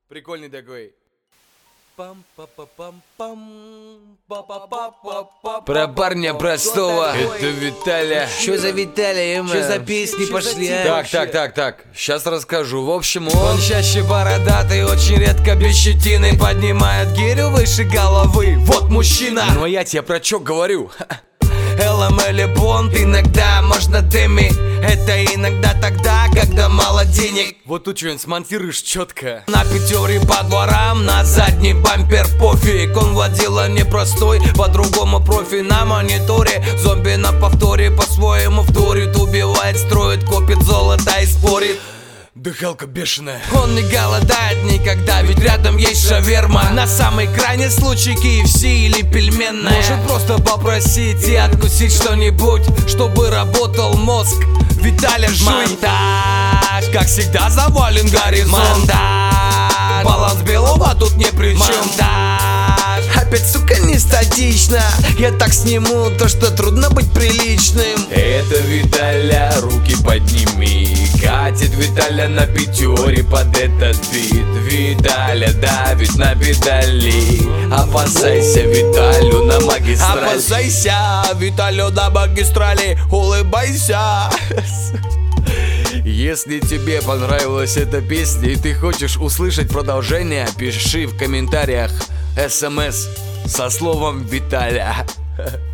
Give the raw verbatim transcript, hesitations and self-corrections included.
Прикольный такой. Про парня простого. Это Виталя. Что за Виталя, Что за песни пошли, а? Так, так, так, так. Сейчас расскажу. В общем, он... Он чаще бородатый, очень редко без щетины. Поднимает гирю выше головы. Вот мужчина. Ну а я тебе про чё говорю? эл эм или Бонд, иногда можно дыми. Это иногда тогда, когда мало денег. Вот тут что-нибудь смонтируешь четко. На пятере по дворам, на задний бампер пофиг. Он водила непростой, по-другому профи на мониторе. Зомби на повторе, по-своему вторит. Убивает, строит, копит золото и спорит. Дыхалка бешеная. Он не голодает никогда, ведь рядом есть шаверма. На самый крайний случай кей эф си или пельменная. Может просто попросить и откусить что-нибудь, чтобы работал мозг. Виталя, жуй. Монтаж, как всегда завален горизонт. Монтаж, баланс белого тут не при чем. Монтаж, опять, сука, не статично. Я так сниму то, что трудно быть приличным. Это Виталя, руки подними. Катит Виталя на пятере под этот бит. Виталя давит на педали. Опасайся Виталю на магистрали. Опасайся Виталю на магистрали. Улыбайся. Если тебе понравилась эта песня и ты хочешь услышать продолжение, пиши в комментариях эс эм эс со словом Виталя.